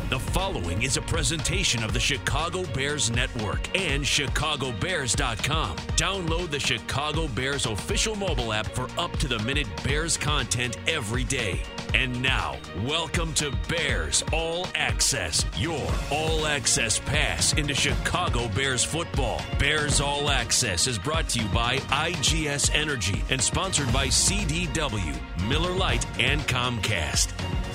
The following is a presentation of the Chicago Bears Network and ChicagoBears.com. Download the Chicago Bears official mobile app for up-to-the-minute Bears content every day. And now, welcome to Bears All Access, your all-access pass into Chicago Bears football. Bears All Access is brought to you by IGS Energy and sponsored by CDW, Miller Lite, and Comcast.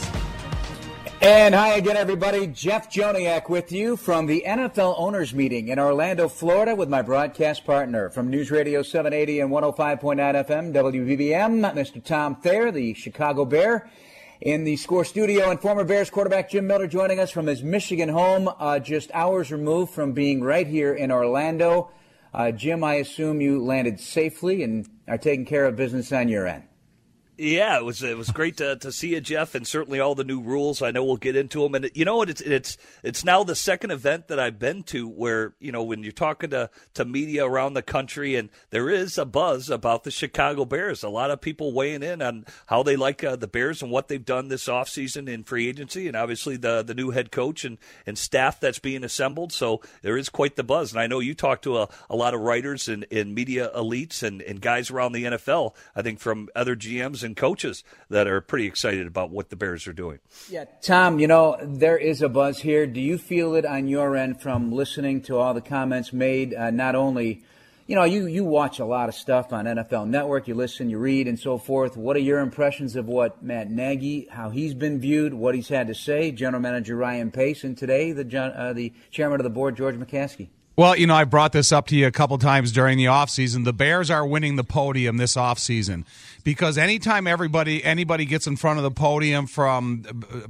And hi again, everybody. Jeff Joniak with you from the NFL Owners Meeting in Orlando, Florida, with my broadcast partner from News Radio 780 and 105.9 FM, WBBM, Mr. Tom Thayer, the Chicago Bear, in the Score Studio, and former Bears quarterback Jim Miller joining us from his Michigan home, just hours removed from being right here in Orlando. Jim, I assume you landed safely and are taking care of business on your end. Yeah, it was great to see you, Jeff, and certainly all the new rules. I know we'll get into them. And you know what? It's now the second event that I've been to where, you know, when you're talking to media around the country, and there is a buzz about the Chicago Bears. A lot of people weighing in on how they like the Bears and what they've done this offseason in free agency, and obviously the new head coach and staff that's being assembled. So there is quite the buzz. And I know you talk to a lot of writers and media elites and guys around the NFL, I think from other GMs and coaches that are pretty excited about what the Bears are doing. Yeah, Tom, you know, there is a buzz here. Do you feel it on your end from listening to all the comments made? Not only, you know, you watch a lot of stuff on NFL Network, you listen, you read, and so forth. What are your impressions of what Matt Nagy, how he's been viewed, what he's had to say, General Manager Ryan Pace, and today the Chairman of the Board, George McCaskey? Well, you know, I brought this up to you a couple times during the offseason. The Bears are winning the podium this offseason because anytime anybody gets in front of the podium from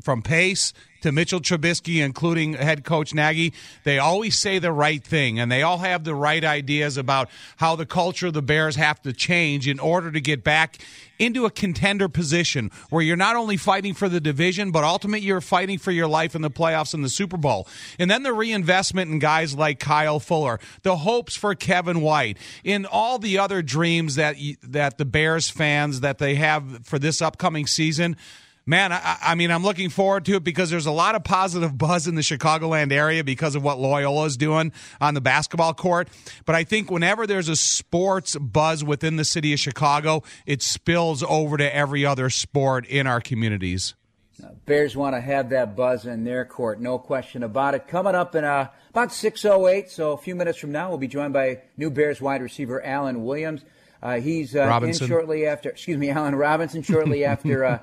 Pace to Mitchell Trubisky, including head coach Nagy, they always say the right thing, and they all have the right ideas about how the culture of the Bears have to change in order to get back into a contender position where you're not only fighting for the division, but ultimately you're fighting for your life in the playoffs and the Super Bowl. And then the reinvestment in guys like Kyle Fuller, the hopes for Kevin White, in all the other dreams that the Bears fans that they have for this upcoming season. Man, I mean, I'm looking forward to it because there's a lot of positive buzz in the Chicagoland area because of what Loyola is doing on the basketball court. But I think whenever there's a sports buzz within the city of Chicago, it spills over to every other sport in our communities. Bears want to have that buzz in their court, no question about it. Coming up in about 6:08, so a few minutes from now, we'll be joined by new Bears wide receiver Alan Williams. He's in shortly after, Allen Robinson, shortly after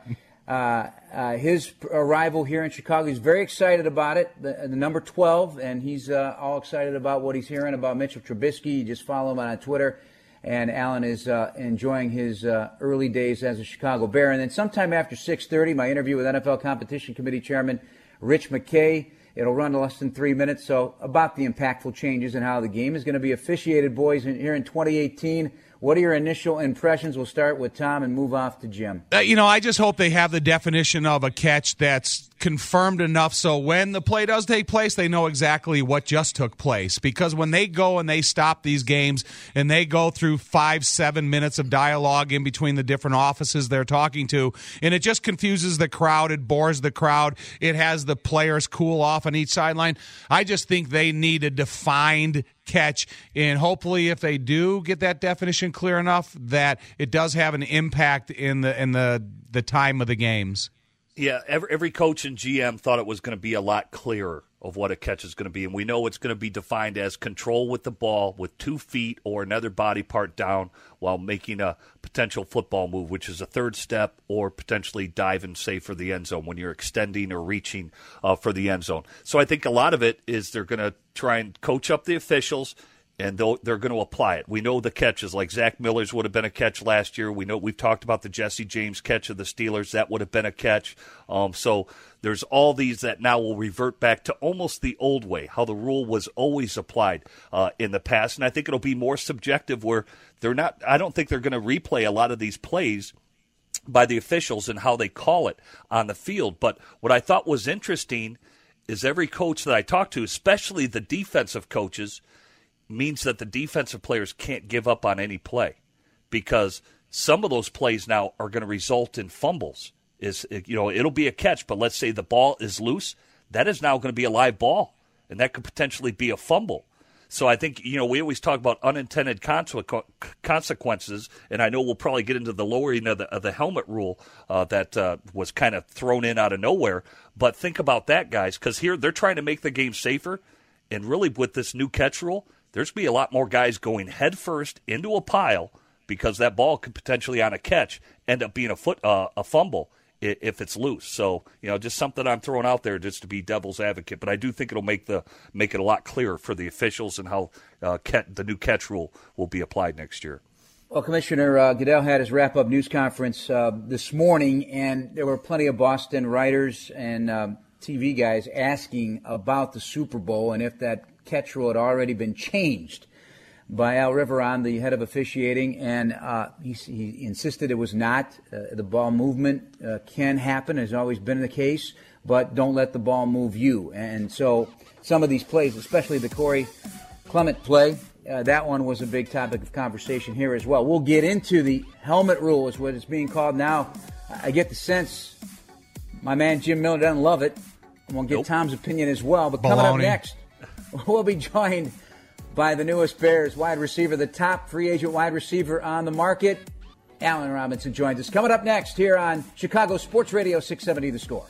his arrival here in Chicago. He's very excited about it, the number 12, and he's all excited about what he's hearing about Mitchell Trubisky. You just follow him on Twitter, and Alan is enjoying his early days as a Chicago Bear. And then sometime after 6:30, my interview with NFL Competition Committee Chairman Rich McKay. It'll run less than 3 minutes, so about the impactful changes and how the game is going to be officiated, boys, here in 2018. What are your initial impressions? We'll start with Tom and move off to Jim. I just hope they have the definition of a catch that's confirmed enough so when the play does take place, they know exactly what just took place. Because when they go and they stop these games and they go through 5-7 minutes of dialogue in between the different offices they're talking to, and it just confuses the crowd, it bores the crowd, it has the players cool off on each sideline. I just think they need a defined catch, and hopefully if they do get that definition clear enough that it does have an impact in the time of the games. Yeah, every coach and GM thought it was going to be a lot clearer of what a catch is going to be, and we know it's going to be defined as control with the ball with 2 feet or another body part down while making a potential football move, which is a third step, or potentially dive and save for the end zone when you're extending or reaching for the end zone. So I think a lot of it is they're going to try and coach up the officials, and they're going to apply it. We know the catches, like Zach Miller's would have been a catch last year. We know we've talked about the Jesse James catch of the Steelers. That would have been a catch. So there's all these that now will revert back to almost the old way, how the rule was always applied in the past. And I think it'll be more subjective where I don't think they're going to replay a lot of these plays by the officials and how they call it on the field. But what I thought was interesting is every coach that I talked to, especially the defensive coaches, means that the defensive players can't give up on any play because some of those plays now are going to result in fumbles. It'll be a catch, but let's say the ball is loose. that is now going to be a live ball, and that could potentially be a fumble. So I think, we always talk about unintended consequences, and I know we'll probably get into the lowering of the helmet rule that was kind of thrown in out of nowhere. But think about that, guys, because here they're trying to make the game safer, and really with this new catch rule, there's going to be a lot more guys going headfirst into a pile because that ball could potentially on a catch end up being a fumble if it's loose. So, just something I'm throwing out there just to be devil's advocate. But I do think it'll make it a lot clearer for the officials and how the new catch rule will be applied next year. Well, Commissioner Goodell had his wrap-up news conference this morning, and there were plenty of Boston writers and TV guys asking about the Super Bowl and if that catch rule had already been changed by Al Riveron, the head of officiating, and he insisted it was not. The ball movement can happen, has always been the case, but don't let the ball move you. And so some of these plays, especially the Corey Clement play, that one was a big topic of conversation here as well. We'll get into the helmet rule, is what it's being called now. I get the sense my man Jim Miller doesn't love it. I'm going to get Tom's opinion as well. But coming up next, we'll be joined by the newest Bears wide receiver, the top free agent wide receiver on the market. Allen Robinson joins us. Coming up next here on Chicago Sports Radio 670 The Score.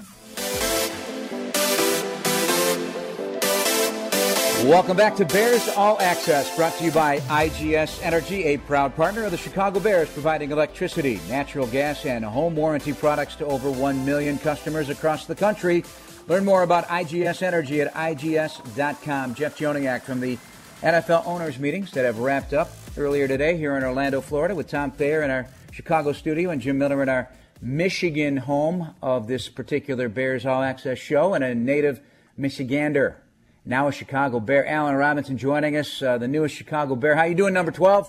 Welcome back to Bears All Access, brought to you by IGS Energy, a proud partner of the Chicago Bears, providing electricity, natural gas, and home warranty products to over 1 million customers across the country. Learn more about IGS Energy at IGS.com. Jeff Joniak from the NFL owners meetings that have wrapped up earlier today here in Orlando, Florida, with Tom Thayer in our Chicago studio and Jim Miller in our Michigan home of this particular Bears All Access show, and a native Michigander, now a Chicago Bear. Allen Robinson joining us, the newest Chicago Bear. How you doing, number 12?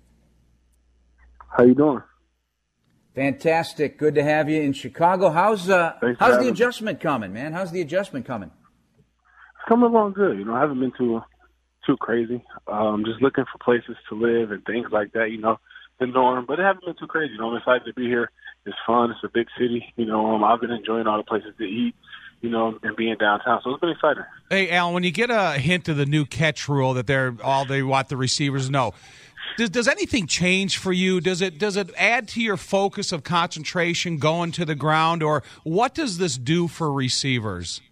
How you doing? Fantastic. Good to have you in Chicago. How's the adjustment coming, man? How's the adjustment coming? It's coming along good. I haven't been too crazy. Just looking for places to live and things like that, the norm. But it hasn't been too crazy. I'm excited to be here. It's fun. It's a big city. I've been enjoying all the places to eat, and being downtown. So it's been exciting. Hey, Alan, when you get a hint of the new catch rule that they want the receivers to know, does anything change for you? Does it add to your focus of concentration going to the ground, or what does this do for receivers?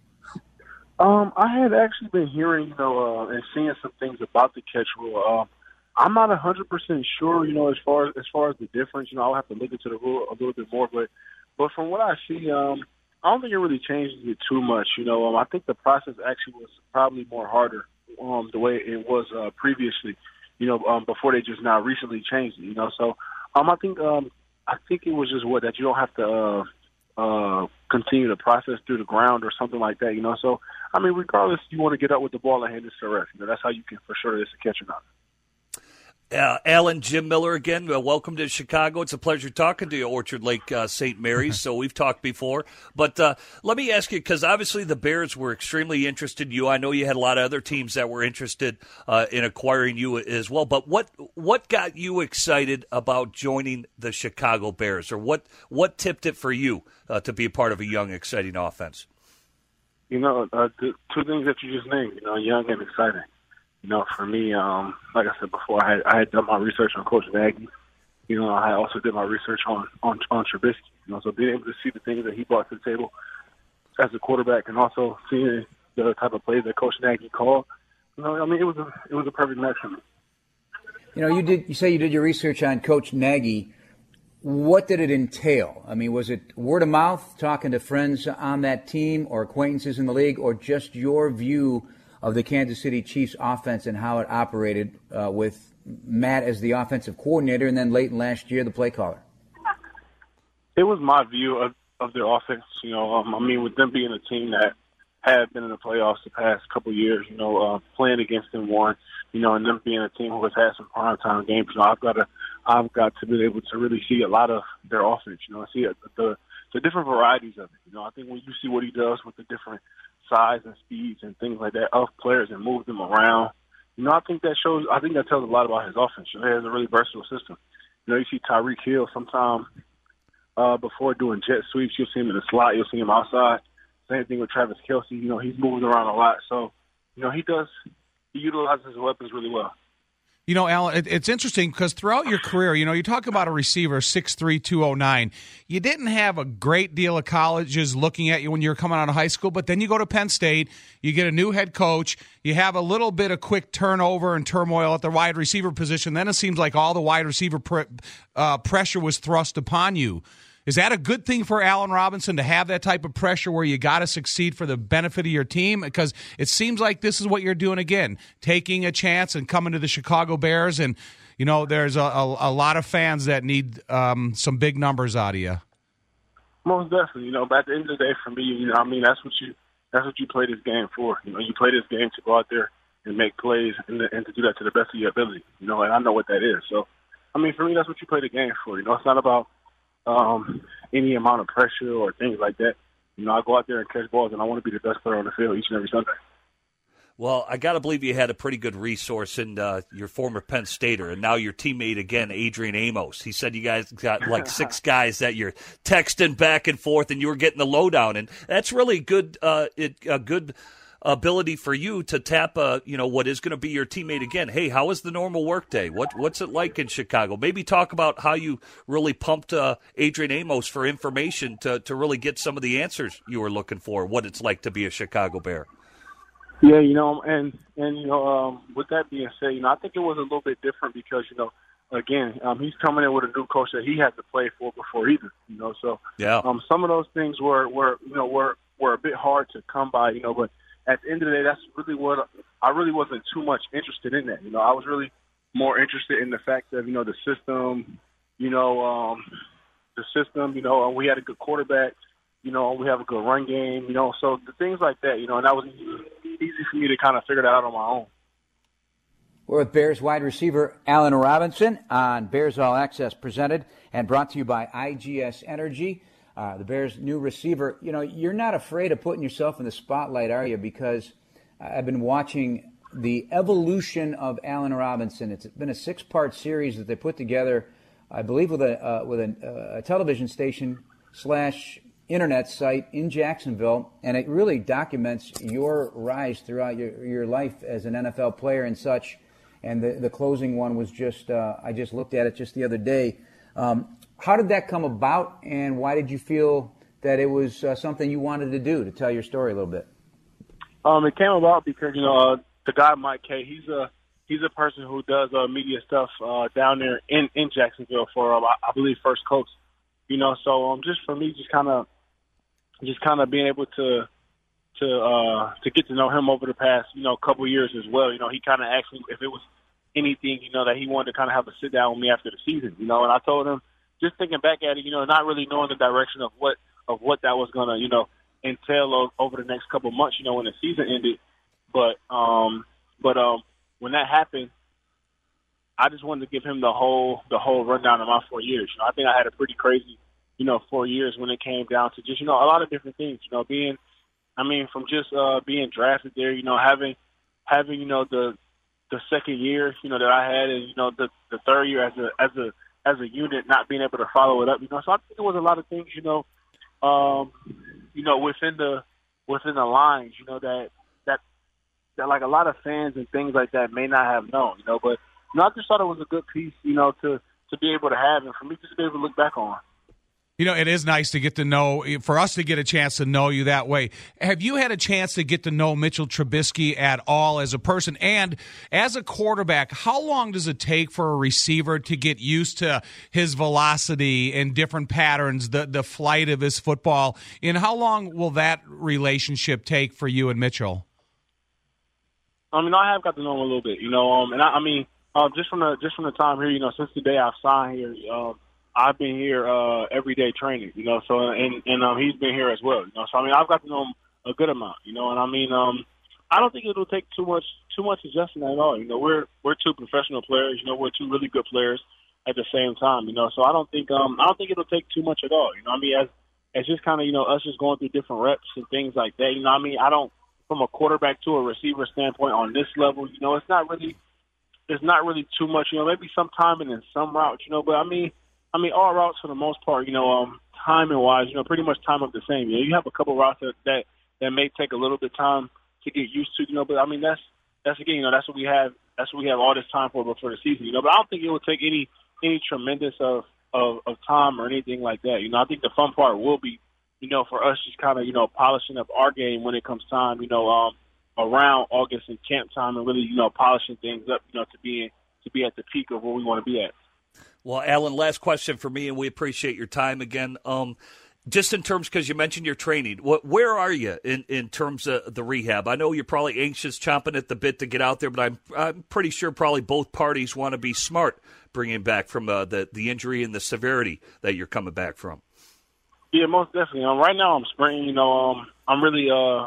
I had actually been hearing, and seeing some things about the catch rule. I'm not 100% sure, as far as the difference. I'll have to look into the rule a little bit more. But from what I see, I don't think it really changes it too much. I think the process actually was probably more harder the way it was previously. Before they just now recently changed it. So I think it was just that you don't have to continue the process through the ground or something like that. So regardless, you want to get up with the ball and hand this to the ref. That's how you can for sure it's a catch or not. Alan, Jim Miller again. Welcome to Chicago. It's a pleasure talking to you, Orchard Lake, St. Mary's. So we've talked before. But let me ask you, because obviously the Bears were extremely interested in you. I know you had a lot of other teams that were interested in acquiring you as well. But what got you excited about joining the Chicago Bears? Or what tipped it for you to be a part of a young, exciting offense? The two things that you just named, young and exciting. For me, like I said before, I had done my research on Coach Nagy. I also did my research on Trubisky. So being able to see the things that he brought to the table as a quarterback, and also seeing the type of plays that Coach Nagy called, it was a perfect match for me. You say you did your research on Coach Nagy. What did it entail? Was it word of mouth, talking to friends on that team or acquaintances in the league, or just your view of the Kansas City Chiefs offense and how it operated with Matt as the offensive coordinator and then late in last year, the play caller? It was my view of their offense. With them being a team that had been in the playoffs the past couple of years, playing against them one, and them being a team who has had some primetime games, I've got to be able to really see a lot of their offense, see the different varieties of it. I think when you see what he does with the different size and speeds and things like that of players and move them around, I think that tells a lot about his offense. He has a really versatile system. You see Tyreek Hill sometimes before doing jet sweeps, you'll see him in the slot, you'll see him outside. Same thing with Travis Kelce. You know, he's moving around a lot. So, you know, he utilizes his weapons really well. You know, Alan, it's interesting because throughout your career, you know, you talk about a receiver, 6'3", 209. You didn't have a great deal of colleges looking at you when you were coming out of high school, but then you go to Penn State, you get a new head coach, you have a little bit of quick turnover and turmoil at the wide receiver position. Then it seems like all the wide receiver pressure was thrust upon you. Is that a good thing for Allen Robinson to have that type of pressure where you got to succeed for the benefit of your team? Because it seems like this is what you're doing again, taking a chance and coming to the Chicago Bears. And, you know, there's a lot of fans that need some big numbers out of you. Most definitely. You know, but at the end of the day, for me, you know, I mean, that's what you play this game for. You know, you play this game to go out there and make plays and to do that to the best of your ability. You know, and I know what that is. So, I mean, for me, that's what you play the game for. You know, it's not about any amount of pressure or things like that. You know, I go out there and catch balls, and I want to be the best player on the field each and every Sunday. Well, I got to believe you had a pretty good resource in your former Penn Stater, and now your teammate again, Adrian Amos. He said you guys got like 6 guys that you're texting back and forth, and you were getting the lowdown, and that's really good. A good ability for you to tap, what is going to be your teammate again. Hey, how is the normal workday? What's it like in Chicago? Maybe talk about how you really pumped Adrian Amos for information to really get some of the answers you were looking for, what it's like to be a Chicago Bear. Yeah, you know, and you know, with that being said, you know, I think it was a little bit different because, you know, again, he's coming in with a new coach that he had to play for before either, you know. So yeah, some of those things were a bit hard to come by, you know, but at the end of the day, that's really what I really wasn't too much interested in that. You know, I was really more interested in the fact that, you know, the system, we had a good quarterback, you know, we have a good run game, you know, so the things like that, you know, and that was easy for me to kind of figure that out on my own. We're with Bears wide receiver Allen Robinson on Bears All Access, presented and brought to you by IGS Energy. The Bears' new receiver, you know, you're not afraid of putting yourself in the spotlight, are you? Because I've been watching the evolution of Allen Robinson. It's been a 6-part series that they put together, I believe, with a television station / internet site in Jacksonville, and it really documents your rise throughout your life as an NFL player and such. And the closing one was just, I just looked at it just the other day. How did that come about, and why did you feel that it was something you wanted to do, to tell your story a little bit? It came about because, you know, the guy Mike Kay, he's a person who does media stuff down there in Jacksonville for I believe First Coast. You know, so just for me, just kind of being able to get to know him over the past, you know, couple of years as well. You know, he kind of asked me if it was anything, you know, that he wanted to kind of have a sit down with me after the season. You know, and I told him, just thinking back at it, you know, not really knowing the direction of what that was gonna, you know, entail over the next couple of months, you know, when the season ended. But when that happened, I just wanted to give him the whole rundown of my 4 years. You know, I think I had a pretty crazy, you know, 4 years when it came down to just, you know, a lot of different things. You know, from just being drafted there, you know, having you know the second year, you know, that I had, and you know the third year as a unit, not being able to follow it up, you know. So I think there was a lot of things, you know, within the lines, you know, that like a lot of fans and things like that may not have known, you know. But you know, I just thought it was a good piece, you know, to be able to have, and for me just to be able to look back on. You know, it is nice to get to know, for us to get a chance to know you that way. Have you had a chance to get to know Mitchell Trubisky at all as a person? And as a quarterback, how long does it take for a receiver to get used to his velocity and different patterns, the flight of his football? And how long will that relationship take for you and Mitchell? I mean, I have got to know him a little bit, you know, and I mean, just from the time here, you know, since the day I've signed here, I've been here every day training, you know. So and he's been here as well, you know. So I mean, I've got to know him a good amount, you know. And I mean, I don't think it'll take too much adjustment at all. You know, we're 2 professional players, you know. We're 2 really good players at the same time, you know. So I don't think it'll take too much at all, you know. I mean, as just kind of, you know, us just going through different reps and things like that, you know. I mean, I don't, from a quarterback to a receiver standpoint on this level, you know, it's not really too much, you know. Maybe some timing and some routes, you know. But I mean, all routes for the most part, you know, timing-wise, you know, pretty much time up the same. You know, you have a couple routes that that may take a little bit of time to get used to, but I mean, that's again, that's what we have all this time for before the season, but I don't think it will take any tremendous of time or anything like that. I think the fun part will be, for us just kind of, polishing up our game when it comes time, around August and camp time, and really, polishing things up, to be at the peak of where we want to be at. Well, Alan, last question for me, and we appreciate your time again. Just in terms, because you mentioned your training, where are you in terms of the rehab? I know you're probably anxious, chomping at the bit to get out there, but I'm pretty sure probably both parties want to be smart bringing back from the injury and the severity that you're coming back from. Yeah, most definitely. Right now I'm sprinting. I'm really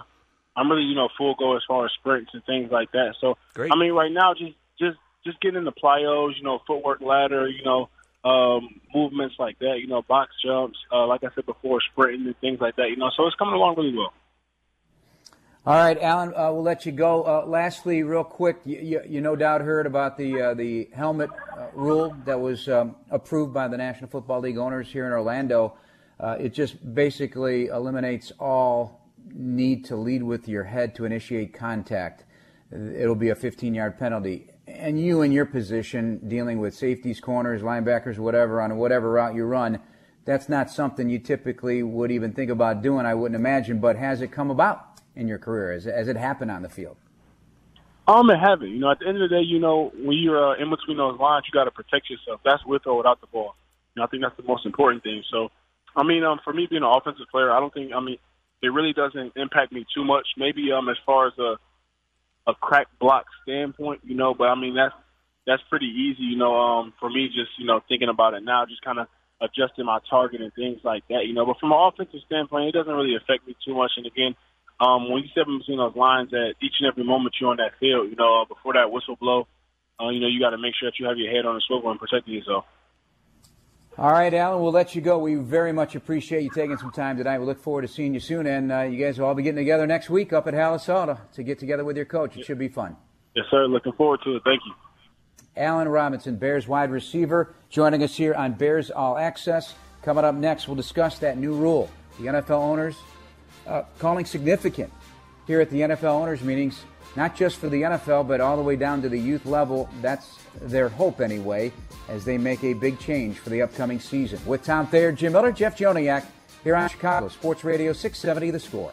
full go as far as sprints and things like that. So great. I mean, right now just getting into plyos, footwork, ladder, movements like that, box jumps, like I said before, sprinting and things like that, so it's coming along really well. All right, Alan, we'll let you go. Lastly, real quick, you no doubt heard about the helmet rule that was approved by the National Football League owners here in Orlando. It just basically eliminates all need to lead with your head to initiate contact. It'll be a 15-yard penalty. And you in your position, dealing with safeties, corners, linebackers, whatever, on whatever route you run, that's not something you typically would even think about doing, I wouldn't imagine. But has it come about in your career? Has it happened on the field? It haven't. At the end of the day, when you're in between those lines, you got to protect yourself. That's with or without the ball. I think that's the most important thing. So, for me being an offensive player, I don't think, it really doesn't impact me too much. Maybe as far as a crack block standpoint, but that's pretty easy, for me just, thinking about it now, just kind of adjusting my target and things like that, but from an offensive standpoint, it doesn't really affect me too much. And again, when you step in between those lines at each and every moment you're on that field, before that whistle blow, you got to make sure that you have your head on the swivel and protecting yourself. All right, Alan, we'll let you go. We very much appreciate you taking some time tonight. We look forward to seeing you soon, and you guys will all be getting together next week up at Halisada to get together with your coach. It should be fun. Yes, sir. Looking forward to it. Thank you. Allen Robinson, Bears wide receiver, joining us here on Bears All Access. Coming up next, we'll discuss that new rule. The NFL owners calling significant here at the NFL owners meetings, not just for the NFL, but all the way down to the youth level. That's their hope anyway, as they make a big change for the upcoming season. With Tom Thayer, Jim Miller, Jeff Joniak, here on Chicago Sports Radio 670 The Score.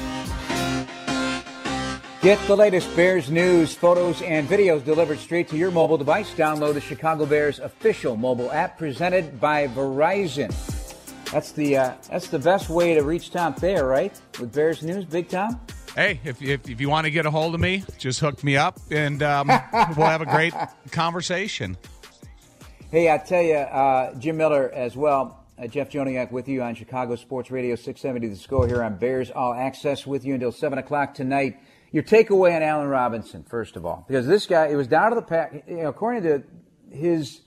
Get the latest Bears news, photos, and videos delivered straight to your mobile device. Download the Chicago Bears official mobile app presented by Verizon. That's the best way to reach Tom Thayer, right? With Bears news, Big Tom? Hey, if you want to get a hold of me, just hook me up, and we'll have a great conversation. Hey, I tell you, Jim Miller as well, Jeff Joniak with you on Chicago Sports Radio 670 The Score here on Bears All Access with you until 7 o'clock tonight. Your takeaway on Allen Robinson, first of all, because this guy, it was down to the pack. According to his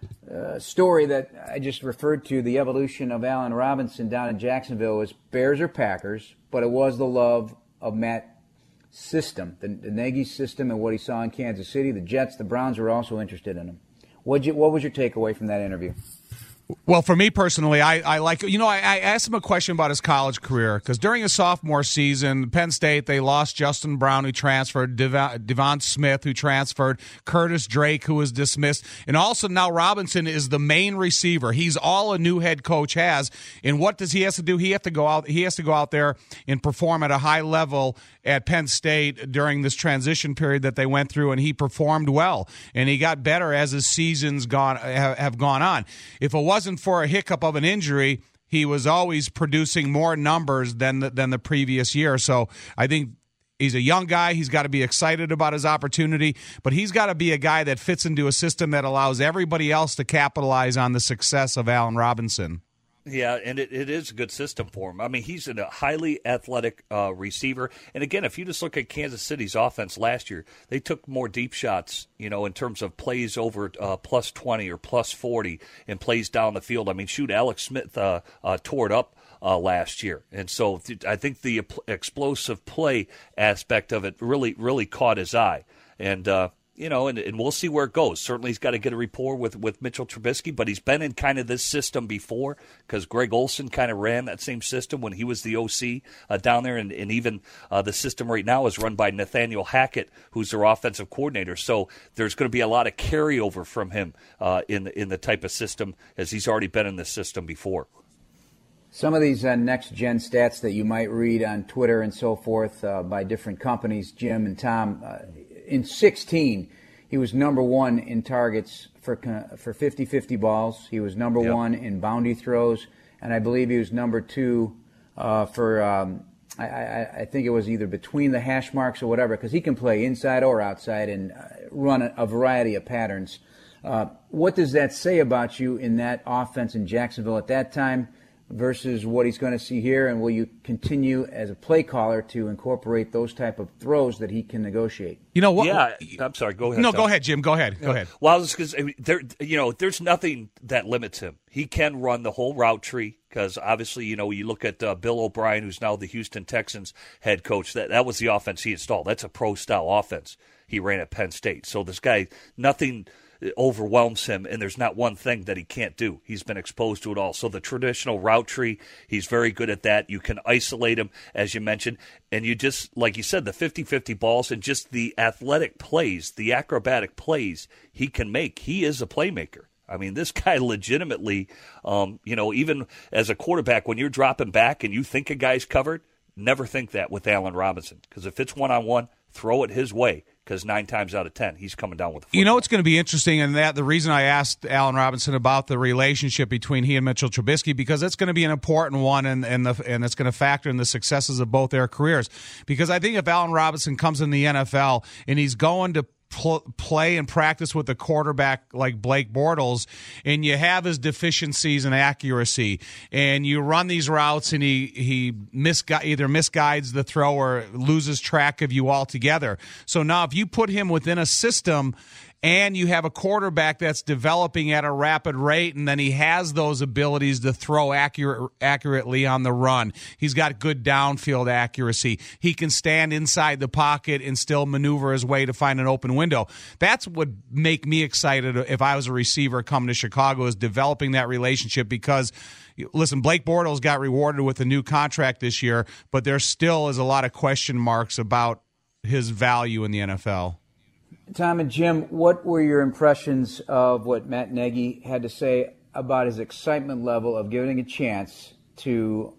story that I just referred to, the evolution of Allen Robinson down in Jacksonville was Bears or Packers, but it was the love of Matt's system, the Nagy system, and what he saw in Kansas City. The Jets, the Browns were also interested in him. What was your takeaway from that interview? Well, for me personally, I like, I asked him a question about his college career, because during his sophomore season, Penn State, they lost Justin Brown, who transferred, Devon Smith, who transferred, Curtis Drake, who was dismissed, and also now Robinson is the main receiver. He's all a new head coach has. And what does he have to do? He has to go out there and perform at a high level at Penn State during this transition period that they went through, and he performed well, and he got better as his seasons have gone on. If it wasn't for a hiccup of an injury, he was always producing more numbers than the previous year. So I think he's a young guy. He's got to be excited about his opportunity, but he's got to be a guy that fits into a system that allows everybody else to capitalize on the success of Allen Robinson. Yeah, and it is a good system for him. I mean, he's a highly athletic receiver. And again, if you just look at Kansas City's offense last year, they took more deep shots, in terms of plays over plus 20 or plus 40 and plays down the field. I mean, shoot, Alex Smith tore it up last year. And so I think the explosive play aspect of it really, really caught his eye. And and we'll see where it goes. Certainly he's got to get a rapport with Mitchell Trubisky, but he's been in kind of this system before because Greg Olson kind of ran that same system when he was the OC down there, and even the system right now is run by Nathaniel Hackett, who's their offensive coordinator. So there's going to be a lot of carryover from him in the type of system as he's already been in this system before. Some of these next-gen stats that you might read on Twitter and so forth by different companies, Jim and Tom, in 2016, he was number one in targets for 50-50 balls. He was number one in boundary throws, and I believe he was number two for, I think it was either between the hash marks or whatever, because he can play inside or outside and run a variety of patterns. What does that say about you in that offense in Jacksonville at that time versus what he's going to see here, and will you continue as a play caller to incorporate those type of throws that he can negotiate? You know what? Yeah, I'm sorry. Go ahead. No, Tom. go ahead, Jim. Go ahead. Go ahead. Well, because there's nothing that limits him. He can run the whole route tree because obviously, you look at Bill O'Brien, who's now the Houston Texans head coach. That was the offense he installed. That's a pro-style offense he ran at Penn State. So this guy, nothing overwhelms him, and there's not one thing that he can't do. He's been exposed to it all. So the traditional route tree, he's very good at that. You can isolate him, as you mentioned, and you just, like you said, the 50-50 balls and just the athletic plays, the acrobatic plays he can make. He is a playmaker. I mean, this guy legitimately, even as a quarterback, when you're dropping back and you think a guy's covered, never think that with Allen Robinson, because if it's one-on-one, throw it his way, because 9 times out of 10, he's coming down with the football. It's going to be interesting, and the reason I asked Allen Robinson about the relationship between he and Mitchell Trubisky, because it's going to be an important one, and it's going to factor in the successes of both their careers. Because I think if Allen Robinson comes in the NFL and he's going to play and practice with a quarterback like Blake Bortles, and you have his deficiencies in accuracy, and you run these routes and he either misguides the throw or loses track of you altogether. So now if you put him within a system and you have a quarterback that's developing at a rapid rate, and then he has those abilities to throw accurately on the run. He's got good downfield accuracy. He can stand inside the pocket and still maneuver his way to find an open window. That's what would make me excited if I was a receiver coming to Chicago, is developing that relationship, because listen, Blake Bortles got rewarded with a new contract this year, but there still is a lot of question marks about his value in the NFL. Tom and Jim, what were your impressions of what Matt Nagy had to say about his excitement level of giving a chance to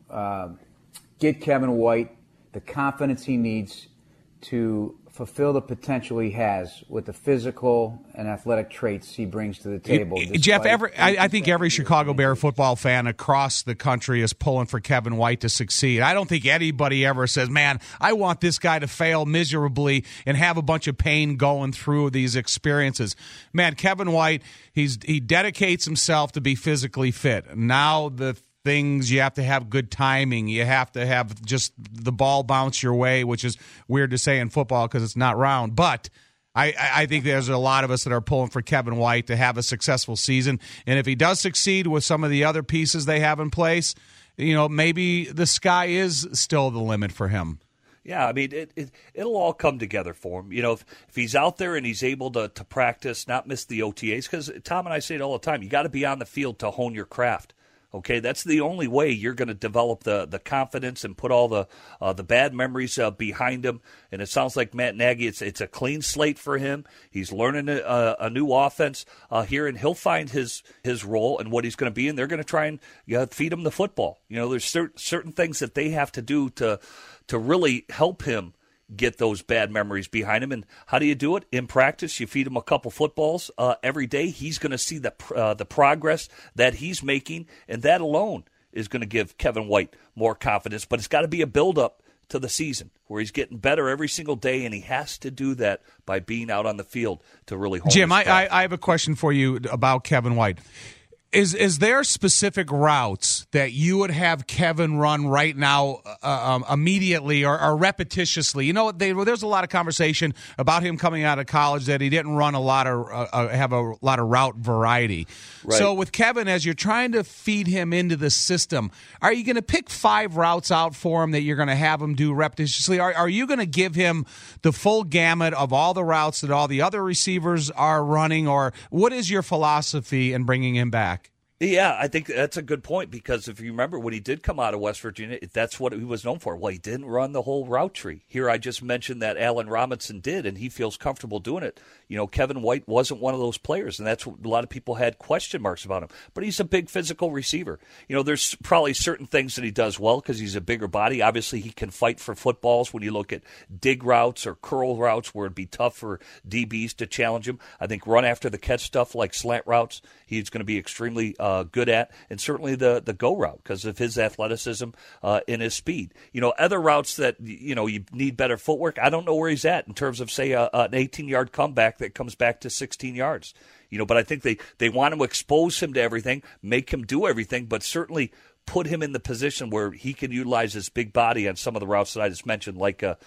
get Kevin White the confidence he needs to fulfill the potential he has with the physical and athletic traits he brings to the table? Jeff, I think every Chicago Bear football fan across the country is pulling for Kevin White to succeed. I don't think anybody ever says, man, I want this guy to fail miserably and have a bunch of pain going through these experiences. Man, Kevin White, he dedicates himself to be physically fit. Now the things, you have to have good timing. You have to have just the ball bounce your way, which is weird to say in football because it's not round. But I think there's a lot of us that are pulling for Kevin White to have a successful season. And if he does succeed with some of the other pieces they have in place, maybe the sky is still the limit for him. Yeah, I mean, it'll all come together for him. If he's out there and he's able to practice, not miss the OTAs, because Tom and I say it all the time, you got to be on the field to hone your craft. Okay, that's the only way you're going to develop the confidence and put all the bad memories behind him. And it sounds like Matt Nagy, it's a clean slate for him. He's learning a new offense here, and he'll find his role and what he's going to be. And they're going to try and feed him the football. There's certain things that they have to do to really help him get those bad memories behind him. And how do you do it? In practice, you feed him a couple footballs every day. He's going to see the progress that he's making, and that alone is going to give Kevin White more confidence. But it's got to be a build-up to the season where he's getting better every single day, and he has to do that by being out on the field to really hone Jim, his craft. I have a question for you about Kevin White. Is there specific routes that you would have Kevin run right now immediately or repetitiously? You know, there's a lot of conversation about him coming out of college that he didn't run have a lot of route variety. Right. So with Kevin, as you're trying to feed him into the system, are you going to pick 5 routes out for him that you're going to have him do repetitiously? Are you going to give him the full gamut of all the routes that all the other receivers are running, or what is your philosophy in bringing him back? Yeah, I think that's a good point, because if you remember when he did come out of West Virginia, that's what he was known for. Well, he didn't run the whole route tree. Here I just mentioned that Allen Robinson did, and he feels comfortable doing it. You know, Kevin White wasn't one of those players, and that's what a lot of people had question marks about him. But he's a big physical receiver. You know, there's probably certain things that he does well because he's a bigger body. Obviously, he can fight for footballs when you look at dig routes or curl routes where it'd be tough for DBs to challenge him. I think run after the catch stuff like slant routes, he's going to be extremely good at, and certainly the go route because of his athleticism and his speed. You know, other routes that, you know, you need better footwork, I don't know where he's at in terms of, say, an 18-yard comeback that comes back to 16 yards. You know, but I think they want to expose him to everything, make him do everything, but certainly put him in the position where he can utilize his big body on some of the routes that I just mentioned, like a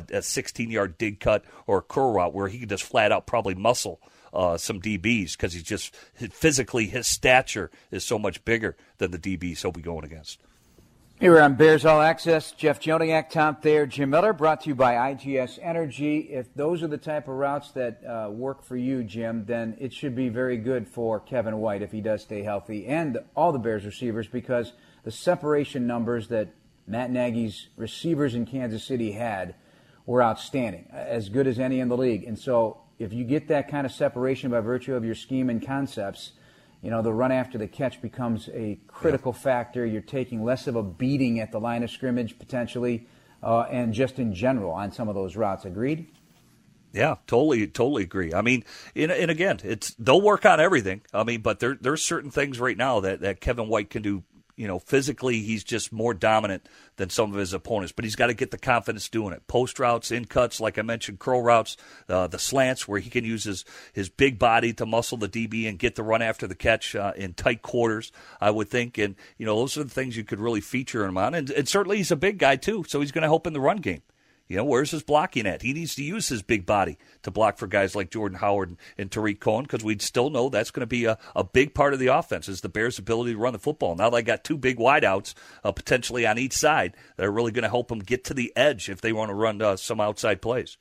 16-yard dig cut or a curl route where he can just flat out probably muscle some DBs because he's just physically, his stature is so much bigger than the DBs he'll be going against. Here on Bears All Access, Jeff Joniak, Tom Thayer, Jim Miller, brought to you by IGS Energy. If those are the type of routes that work for you, Jim, then it should be very good for Kevin White if he does stay healthy and all the Bears receivers, because the separation numbers that Matt Nagy's receivers in Kansas City had were outstanding, as good as any in the league. And so if you get that kind of separation by virtue of your scheme and concepts, you know, the run after the catch becomes a critical factor. You're taking less of a beating at the line of scrimmage potentially, and just in general on some of those routes. Agreed? Yeah, totally agree. I mean, and again, they'll work on everything. I mean, but there's certain things right now that Kevin White can do. You know, physically, he's just more dominant than some of his opponents, but he's got to get the confidence doing it. Post routes, in cuts, like I mentioned, curl routes, the slants where he can use his big body to muscle the DB and get the run after the catch in tight quarters, I would think. And, you know, those are the things you could really feature him on. And certainly he's a big guy, too, so he's going to help in the run game. You know, where's his blocking at? He needs to use his big body to block for guys like Jordan Howard and Tariq Cohen, because we'd still know that's going to be a big part of the offense is the Bears' ability to run the football. Now they got 2 big wideouts potentially on each side that are really going to help them get to the edge if they want to run some outside plays.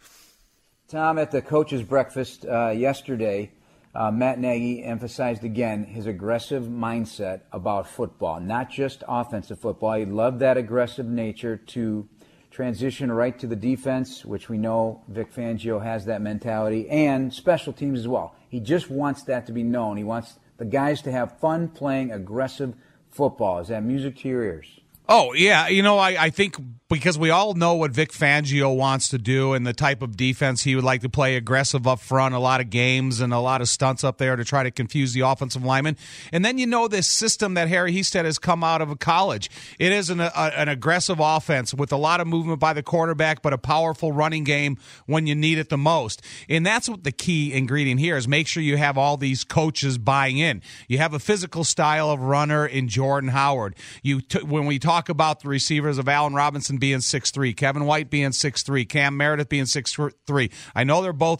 Tom, at the coach's breakfast yesterday, Matt Nagy emphasized again his aggressive mindset about football, not just offensive football. He loved that aggressive nature to transition right to the defense, which we know Vic Fangio has that mentality, and special teams as well. He just wants that to be known. He wants the guys to have fun playing aggressive football. Is that music to your ears? Oh, yeah. You know, I think because we all know what Vic Fangio wants to do and the type of defense he would like to play, aggressive up front, a lot of games and a lot of stunts up there to try to confuse the offensive linemen. And then you know this system that Harry Hested has come out of college. It is an aggressive offense with a lot of movement by the quarterback, but a powerful running game when you need it the most. And that's what the key ingredient here is. Make sure you have all these coaches buying in. You have a physical style of runner in Jordan Howard. When we talk about the receivers of Allen Robinson being 6'3", Kevin White being 6'3", Cam Meredith being 6'3". I know they're both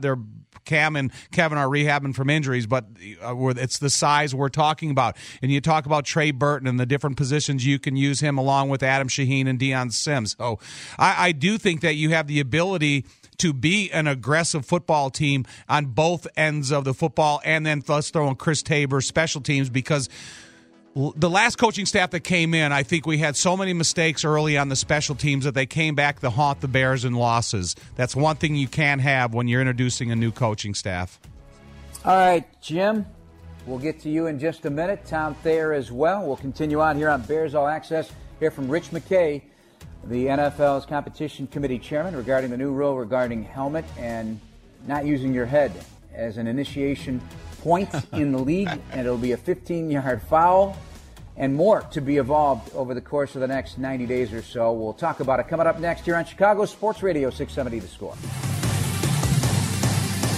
Cam and Kevin are rehabbing from injuries, but it's the size we're talking about. And you talk about Trey Burton and the different positions you can use him along with Adam Shaheen and Deion Sims. So I do think that you have the ability to be an aggressive football team on both ends of the football, and then let's throw in Chris Tabor special teams, because the last coaching staff that came in, I think we had so many mistakes early on the special teams that they came back to haunt the Bears in losses. That's one thing you can't have when you're introducing a new coaching staff. All right, Jim, we'll get to you in just a minute. Tom Thayer as well. We'll continue on here on Bears All Access. Hear from Rich McKay, the NFL's competition committee chairman, regarding the new rule regarding helmet and not using your head as an initiation point in the league, and it'll be a 15-yard foul, and more to be evolved over the course of the next 90 days or so. We'll talk about it coming up next here on Chicago Sports Radio 670 The Score.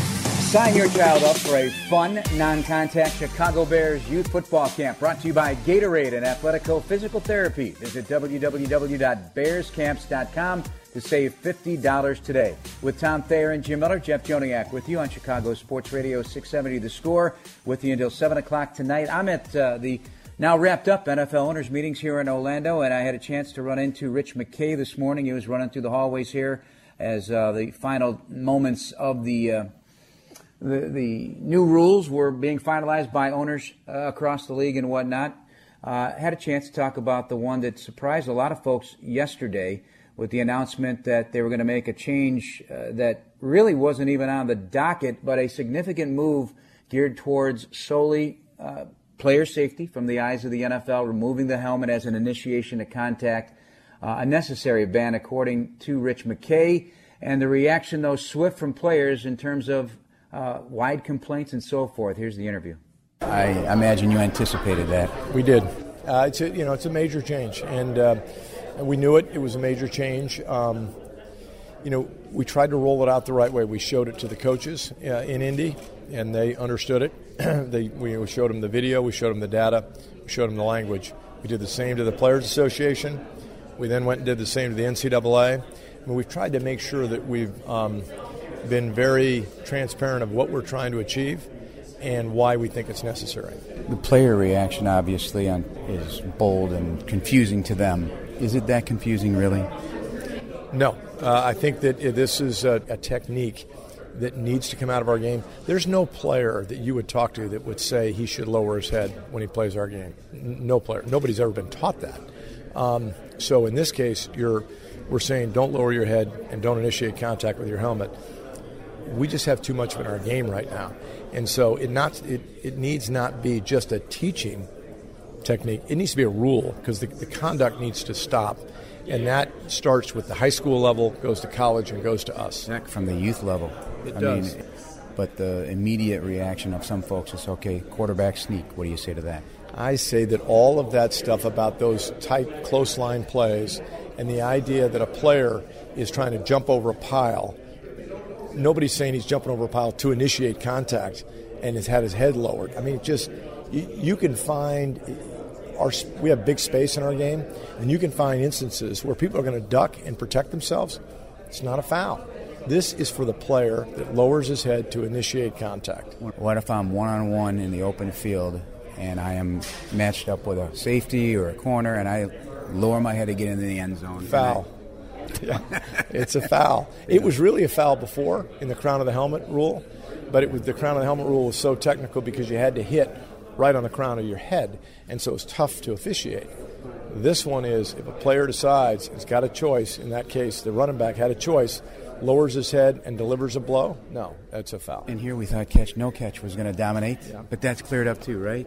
Sign your child up for a fun, non-contact Chicago Bears youth football camp brought to you by Gatorade and Athletico Physical Therapy. Visit www.bearscamps.com to save $50 today. With Tom Thayer and Jim Miller, Jeff Joniak with you on Chicago Sports Radio 670 The Score, with you until 7 o'clock tonight. I'm at the now wrapped up NFL owners meetings here in Orlando, and I had a chance to run into Rich McKay this morning. He was running through the hallways here as the final moments of the new rules were being finalized by owners across the league and whatnot. Had a chance to talk about the one that surprised a lot of folks yesterday with the announcement that they were going to make a change that really wasn't even on the docket, but a significant move geared towards solely player safety from the eyes of the NFL, removing the helmet as an initiation to contact, a necessary ban according to Rich McKay. And the reaction, though, swift from players in terms of wide complaints and so forth. Here's the interview. I imagine you anticipated that. We did. It's a major change, and we knew it. It was a major change. We tried to roll it out the right way. We showed it to the coaches in Indy, and they understood it. We showed them the video. We showed them the data. We showed them the language. We did the same to the Players Association. We then went and did the same to the NCAA. We've tried to make sure that we've been very transparent of what we're trying to achieve and why we think it's necessary. The player reaction, obviously, is bold and confusing to them. Is it that confusing, really? No. I think that this is a technique that needs to come out of our game. There's no player that you would talk to that would say he should lower his head when he plays our game. No player. Nobody's ever been taught that. So in this case, we're saying don't lower your head and don't initiate contact with your helmet. We just have too much of it in our game right now. And so it needs not be just a teaching technique. It needs to be a rule because the conduct needs to stop. And that starts with the high school level, goes to college, and goes to us. Heck, from the youth level. It does. But the immediate reaction of some folks is, okay, quarterback sneak. What do you say to that? I say that all of that stuff about those tight, close line plays and the idea that a player is trying to jump over a pile, nobody's saying he's jumping over a pile to initiate contact and has had his head lowered. I mean, you can find we have big space in our game, and you can find instances where people are going to duck and protect themselves. It's not a foul. This is for the player that lowers his head to initiate contact. What if I'm one-on-one in the open field and I am matched up with a safety or a corner and I lower my head to get into the end zone? Foul. Yeah, it's a foul. It was really a foul before in the crown of the helmet rule, but the crown of the helmet rule was so technical because you had to hit right on the crown of your head, and so it's tough to officiate. This one is if a player decides he's got a choice, in that case the running back had a choice, lowers his head and delivers a blow, no, that's a foul. And here we thought catch, no catch was going to dominate, but that's cleared up too, right?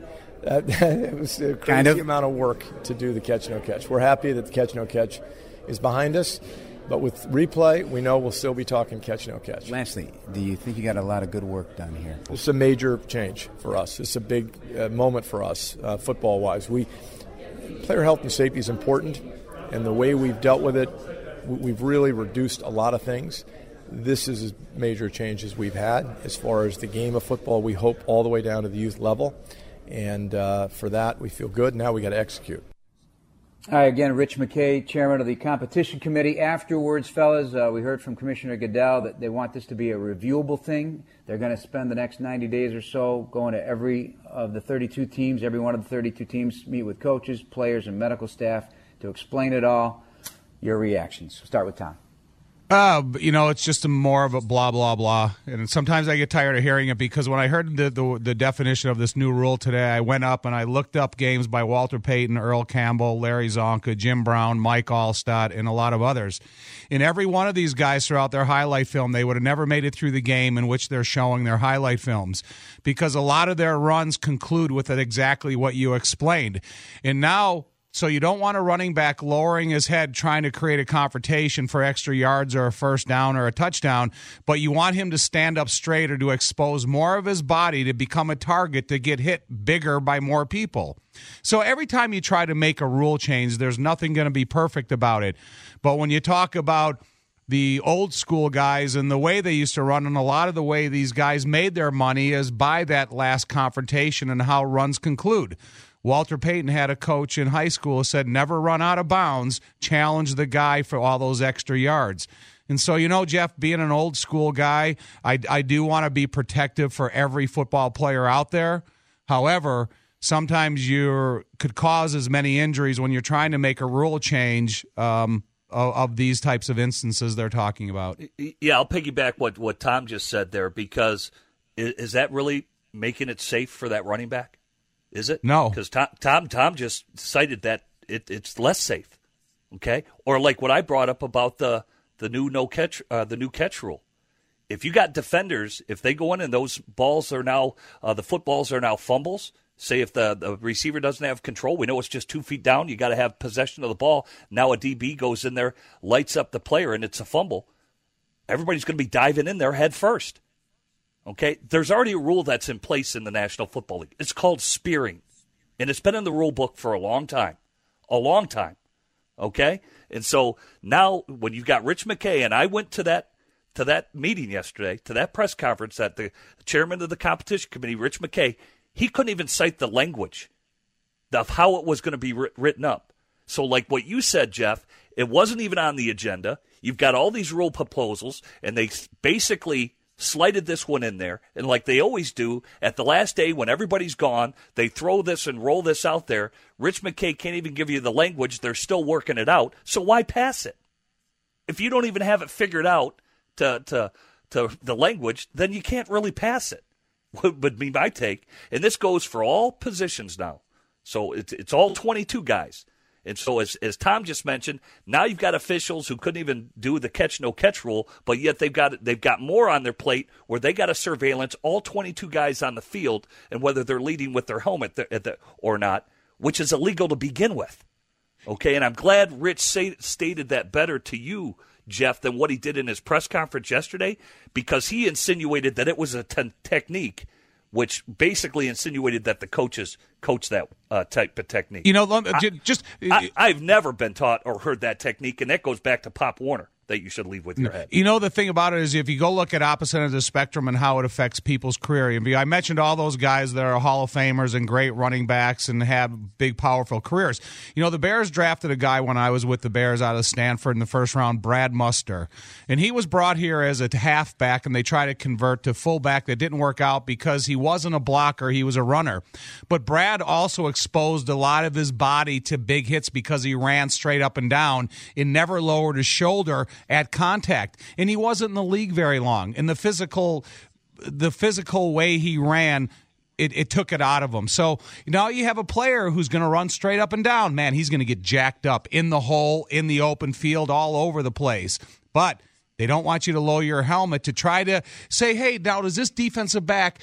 It was a crazy amount of work to do the catch, no catch. We're happy that the catch, no catch is behind us, but with replay, we know we'll still be talking catch, no catch. Lastly, do you think you got a lot of good work done here? It's a major change for us. It's a big moment for us, football-wise. Player health and safety is important, and the way we've dealt with it, we've really reduced a lot of things. This is as major change as we've had as far as the game of football. We hope all the way down to the youth level, and for that we feel good. Now we got to execute. All right, again, Rich McKay, chairman of the competition committee. Afterwards, fellas, we heard from Commissioner Goodell that they want this to be a reviewable thing. They're going to spend the next 90 days or so going to every of the 32 teams. Every one of the 32 teams meet with coaches, players, and medical staff to explain it all. Your reactions. We'll start with Tom. It's just more of a blah, blah, blah. And sometimes I get tired of hearing it because when I heard the definition of this new rule today, I went up and I looked up games by Walter Payton, Earl Campbell, Larry Zonka, Jim Brown, Mike Allstott, and a lot of others. In every one of these guys throughout their highlight film, they would have never made it through the game in which they're showing their highlight films because a lot of their runs conclude with exactly what you explained. And now... So you don't want a running back lowering his head trying to create a confrontation for extra yards or a first down or a touchdown, but you want him to stand up straight or to expose more of his body to become a target to get hit bigger by more people. So every time you try to make a rule change, there's nothing going to be perfect about it. But when you talk about the old school guys and the way they used to run, and a lot of the way these guys made their money is by that last confrontation and how runs conclude. Walter Payton had a coach in high school who said, never run out of bounds, challenge the guy for all those extra yards. And so, Jeff, being an old school guy, I do want to be protective for every football player out there. However, sometimes you could cause as many injuries when you're trying to make a rule change of these types of instances they're talking about. Yeah, I'll piggyback what Tom just said there, because is that really making it safe for that running back? Is it? No. Because Tom just cited that it's less safe, okay? Or like what I brought up about the new catch rule. If you got defenders, if they go in and those balls are now the footballs are now fumbles. Say if the receiver doesn't have control, we know it's just 2 feet down. You got to have possession of the ball. Now a DB goes in there, lights up the player, and it's a fumble. Everybody's going to be diving in there head first. Okay, there's already a rule that's in place in the National Football League. It's called spearing, and it's been in the rule book for a long time. Okay, and so now when you've got Rich McKay, and I went to that meeting yesterday, to that press conference, that the chairman of the competition committee, Rich McKay, he couldn't even cite the language of how it was going to be written up. So like what you said, Jeff, it wasn't even on the agenda. You've got all these rule proposals, and they basically slided this one in there, and like they always do, at the last day when everybody's gone, they throw this and roll this out there. Rich McKay can't even give you the language. They're still working it out, so why pass it? If you don't even have it figured out to the language, then you can't really pass it, would be my take. And this goes for all positions now. So it's all 22 guys. And so as Tom just mentioned, now you've got officials who couldn't even do the catch-no-catch rule, but yet they've got more on their plate where they got to surveillance all 22 guys on the field and whether they're leading with their helmet or not, which is illegal to begin with. Okay, and I'm glad Rich stated that better to you, Jeff, than what he did in his press conference yesterday, because he insinuated that it was a technique, which basically insinuated that the coaches coach that type of technique. I've never been taught or heard that technique, and that goes back to Pop Warner, that you should leave with your head. The thing about it is if you go look at opposite ends of the spectrum and how it affects people's career. I mentioned all those guys that are Hall of Famers and great running backs and have big, powerful careers. The Bears drafted a guy when I was with the Bears out of Stanford in the first round, Brad Muster. And he was brought here as a halfback, and they tried to convert to fullback. That didn't work out because he wasn't a blocker, he was a runner. But Brad also exposed a lot of his body to big hits because he ran straight up and down and never lowered his shoulder at contact, and he wasn't in the league very long. And the physical way he ran, it took it out of him. So now you have a player who's going to run straight up and down. Man, he's going to get jacked up in the hole, in the open field, all over the place. But they don't want you to lower your helmet to try to say, hey, now does this defensive back?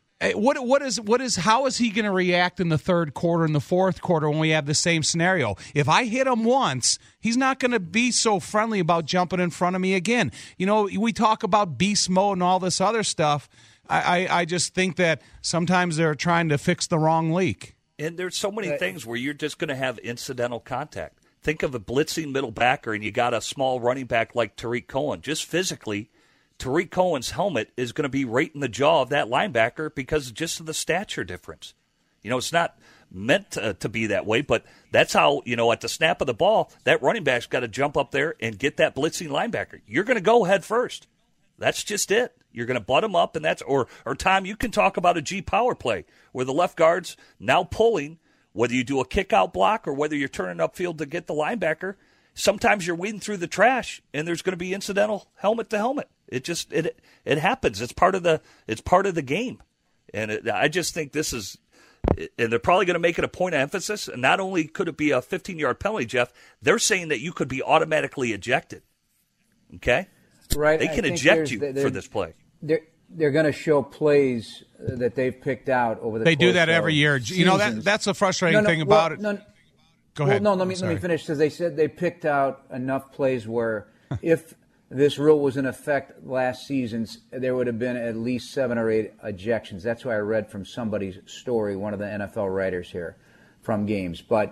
How is he going to react in the third quarter and the fourth quarter when we have the same scenario? If I hit him once, he's not going to be so friendly about jumping in front of me again. We talk about beast mode and all this other stuff. I just think that sometimes they're trying to fix the wrong leak. And there's so many things where you're just going to have incidental contact. Think of a blitzing middle backer, and you got a small running back like Tariq Cohen. Just physically, Tariq Cohen's helmet is going to be right in the jaw of that linebacker because just of the stature difference. It's not meant to be that way, but that's how, at the snap of the ball, that running back's got to jump up there and get that blitzing linebacker. You're going to go head first. That's just it. You're going to butt him up, and or Tom, you can talk about a G power play where the left guard's now pulling, whether you do a kick-out block or whether you're turning upfield to get the linebacker. Sometimes you're weeding through the trash, and there's going to be incidental helmet to helmet. It happens. It's part of the game, and I just think this is, and they're probably going to make it a point of emphasis. And not only could it be a 15-yard penalty, Jeff, they're saying that you could be automatically ejected. Okay, right? They can eject you for this play. They're going to show plays that they've picked out over the. They do that every year. That's a frustrating thing about it. Go ahead. Let me finish, because they said they picked out enough plays where if this rule was in effect last season, there would have been at least 7 or 8 ejections. That's what I read from somebody's story, one of the NFL writers here, from games. But,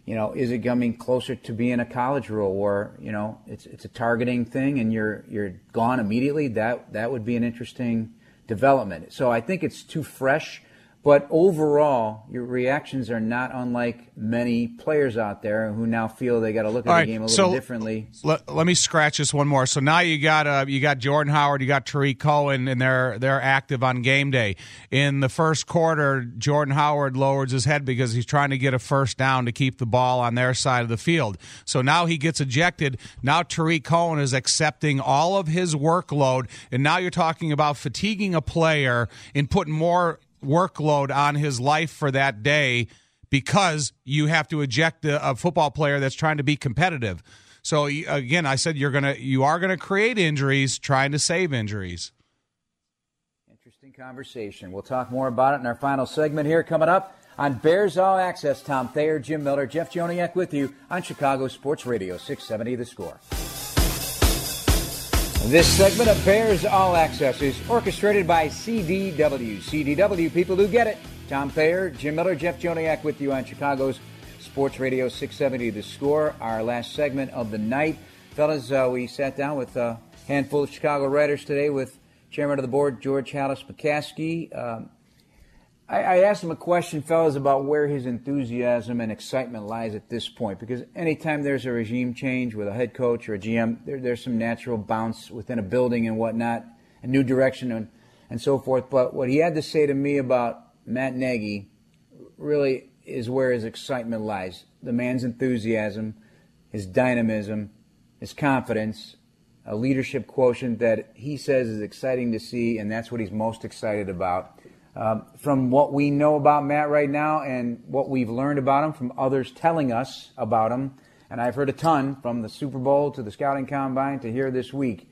is it coming closer to being a college rule where, it's a targeting thing and you're gone immediately? That would be an interesting development. So I think it's too fresh. But overall, your reactions are not unlike many players out there who now feel they got to look at the game a little differently. Let me scratch this one more. So now you got Jordan Howard, you got Tariq Cohen, and they're active on game day. In the first quarter, Jordan Howard lowers his head because he's trying to get a first down to keep the ball on their side of the field. So now he gets ejected. Now Tariq Cohen is accepting all of his workload, and now you're talking about fatiguing a player and putting more workload on his life for that day because you have to eject a football player that's trying to be competitive. So again, I said you are gonna create injuries, trying to save injuries. Interesting conversation. We'll talk more about it in our final segment here coming up on Bears All Access. Tom Thayer, Jim Miller, Jeff Joniak with you on Chicago Sports Radio 670 The Score. This segment of Bears All Access is orchestrated by CDW. CDW, people who get it. Tom Thayer, Jim Miller, Jeff Joniak with you on Chicago's Sports Radio 670 The Score. Our last segment of the night. Fellas, we sat down with a handful of Chicago writers today with Chairman of the Board, George Halas McCaskey. I asked him a question, fellas, about where his enthusiasm and excitement lies at this point, because anytime there's a regime change with a head coach or a GM, there's some natural bounce within a building and whatnot, a new direction and so forth. But what he had to say to me about Matt Nagy really is where his excitement lies. The man's enthusiasm, his dynamism, his confidence, a leadership quotient that he says is exciting to see, and that's what he's most excited about. From what we know about Matt right now and what we've learned about him from others telling us about him, and I've heard a ton from the Super Bowl to the Scouting Combine to here this week,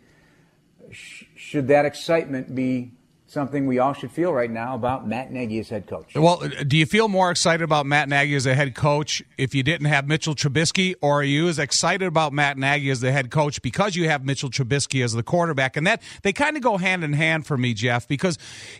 should that excitement be something we all should feel right now about Matt Nagy as head coach? Well, do you feel more excited about Matt Nagy as a head coach if you didn't have Mitchell Trubisky, or are you as excited about Matt Nagy as the head coach because you have Mitchell Trubisky as the quarterback? And that they kind of go hand in hand for me, Jeff, because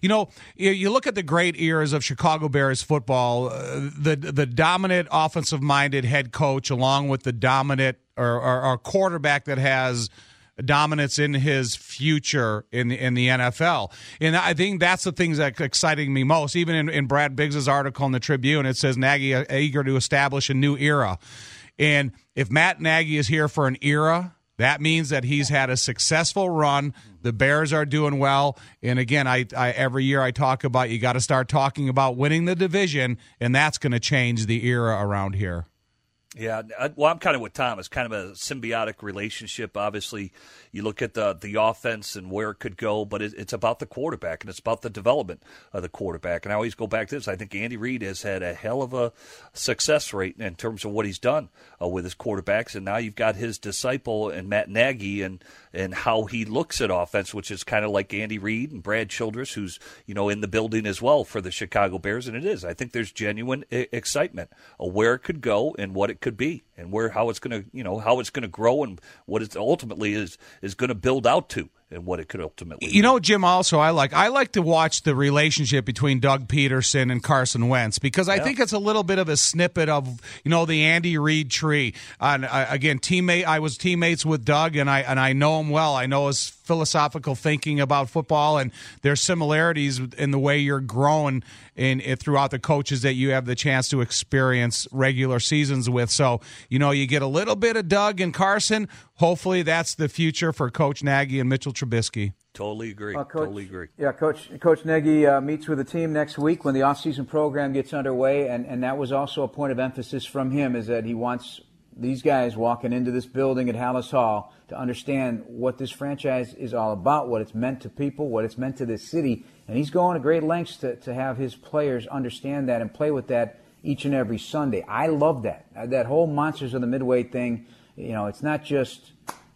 you look at the great eras of Chicago Bears football, the dominant offensive-minded head coach along with the dominant or quarterback that has dominance in his future in the NFL. And I think that's the things that's exciting me most. Even in Brad Biggs' article in the Tribune, it says Nagy eager to establish a new era. And if Matt Nagy is here for an era, that means that he's had a successful run. The Bears are doing well. And again, I every year I talk about you got to start talking about winning the division, and that's going to change the era around here. Yeah, well, I'm kind of with Tom. It's kind of a symbiotic relationship. Obviously, you look at the offense and where it could go, but it's about the quarterback, and it's about the development of the quarterback. And I always go back to this. I think Andy Reid has had a hell of a success rate in terms of what he's done with his quarterbacks, and now you've got his disciple and Matt Nagy and how he looks at offense, which is kind of like Andy Reid and Brad Childress, who's in the building as well for the Chicago Bears, and it is. I think there's genuine excitement of where it could go and what it could be, and how it's going to grow, and what it ultimately is going to build out to, and what it could ultimately be. Jim, also I like to watch the relationship between Doug Peterson and Carson Wentz, because I think it's a little bit of a snippet of the Andy Reid tree. Again, I was teammates with Doug, and I know him well. I know his philosophical thinking about football, and there's similarities in the way you're growing throughout the coaches that you have the chance to experience regular seasons with. So, you get a little bit of Doug and Carson. Hopefully that's the future for Coach Nagy and Mitchell Trubisky. Totally agree. Totally agree. Yeah, Coach Nagy meets with the team next week when the offseason program gets underway, and that was also a point of emphasis from him, is that he wants these guys walking into this building at Halas Hall to understand what this franchise is all about, what it's meant to people, what it's meant to this city. And he's going to great lengths to have his players understand that and play with that each and every Sunday. I love that. That whole Monsters of the Midway thing, it's not just,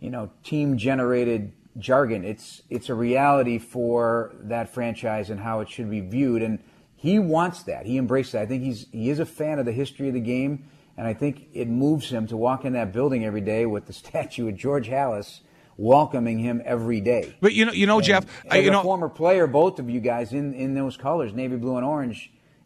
team-generated jargon. It's a reality for that franchise and how it should be viewed. And he wants that. He embraces that. I think he is a fan of the history of the game. And I think it moves him to walk in that building every day with the statue of George Halas welcoming him every day. But Jeff, as a former player, both of you guys in those colors, navy blue and orange,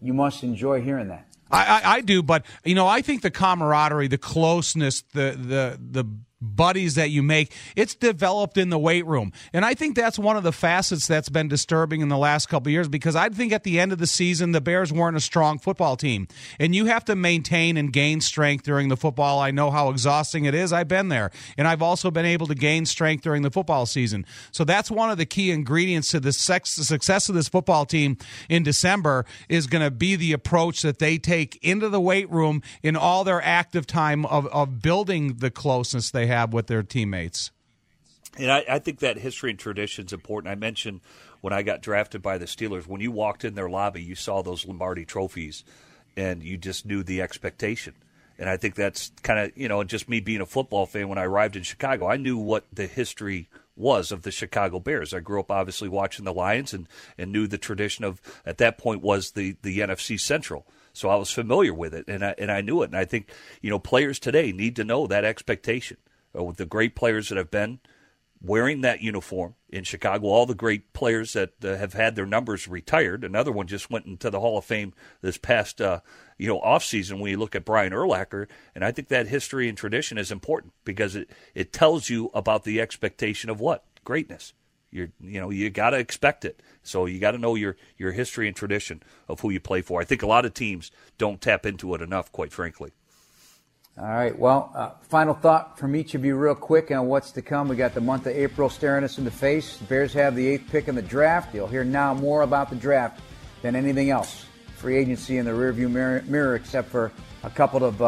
you must enjoy hearing that. I do, but I think the camaraderie, the closeness, the buddies that you make, it's developed in the weight room. And I think that's one of the facets that's been disturbing in the last couple of years, because I think at the end of the season, the Bears weren't a strong football team. And you have to maintain and gain strength during the football. I know how exhausting it is. I've been there. And I've also been able to gain strength during the football season. So that's one of the key ingredients to the success of this football team in December is going to be the approach that they take into the weight room in all their active time of building the closeness they have with their teammates. And I think that history and tradition is important. I mentioned when I got drafted by the Steelers, when you walked in their lobby, you saw those Lombardi trophies, and you just knew the expectation. And I think that's kind of, just me being a football fan, when I arrived in Chicago, I knew what the history was of the Chicago Bears. I grew up obviously watching the Lions and knew the tradition of, at that point, was the NFC Central. So I was familiar with it, and I knew it. And I think, players today need to know that expectation. With the great players that have been wearing that uniform in Chicago, all the great players that have had their numbers retired. Another one just went into the Hall of Fame this past offseason when you look at Brian Urlacher. And I think that history and tradition is important because it tells you about the expectation of what? Greatness. You got to expect it. So you got to know your history and tradition of who you play for. I think a lot of teams don't tap into it enough, quite frankly. All right, well, final thought from each of you real quick on what's to come. We got the month of April staring us in the face. The Bears have the 8th pick in the draft. You'll hear now more about the draft than anything else. Free agency in the rearview mirror except for a couple of,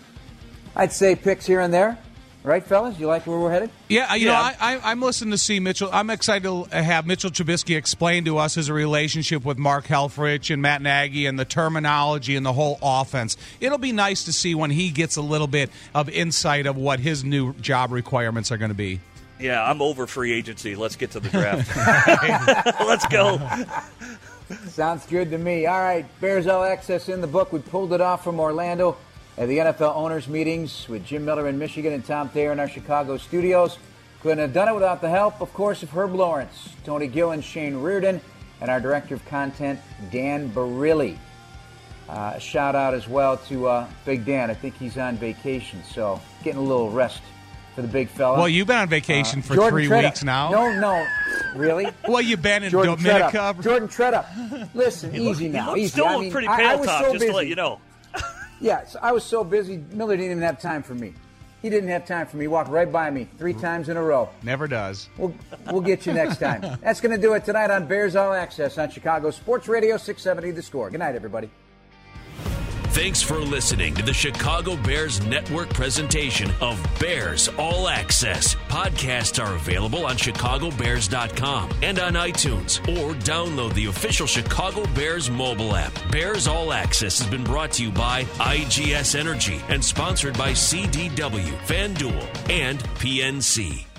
I'd say, picks here and there. Right, fellas? You like where we're headed? Yeah, I'm listening to see Mitchell. I'm excited to have Mitchell Trubisky explain to us his relationship with Mark Helfrich and Matt Nagy and the terminology and the whole offense. It'll be nice to see when he gets a little bit of insight of what his new job requirements are going to be. Yeah, I'm over free agency. Let's get to the draft. Let's go. Sounds good to me. All right, Bears All Access in the book. We pulled it off from Orlando at the NFL owners' meetings with Jim Miller in Michigan and Tom Thayer in our Chicago studios. Couldn't have done it without the help, of course, of Herb Lawrence, Tony Gillen, Shane Reardon, and our Director of Content, Dan Barilli. Shout out as well to Big Dan. I think he's on vacation, so getting a little rest for the big fella. Well, you've been on vacation for Jordan 3 weeks now. No, really? Well, you've been in Dominica. Jordan Treadup. Listen, easy now. He still pretty pale, Tom, just to let you know. Yes, I was so busy, Miller didn't even have time for me. He didn't have time for me. He walked right by me 3 times in a row. Never does. We'll get you next time. That's going to do it tonight on Bears All Access on Chicago Sports Radio 670 The Score. Good night, everybody. Thanks for listening to the Chicago Bears Network presentation of Bears All Access. Podcasts are available on ChicagoBears.com and on iTunes, or download the official Chicago Bears mobile app. Bears All Access has been brought to you by IGS Energy and sponsored by CDW, FanDuel, and PNC.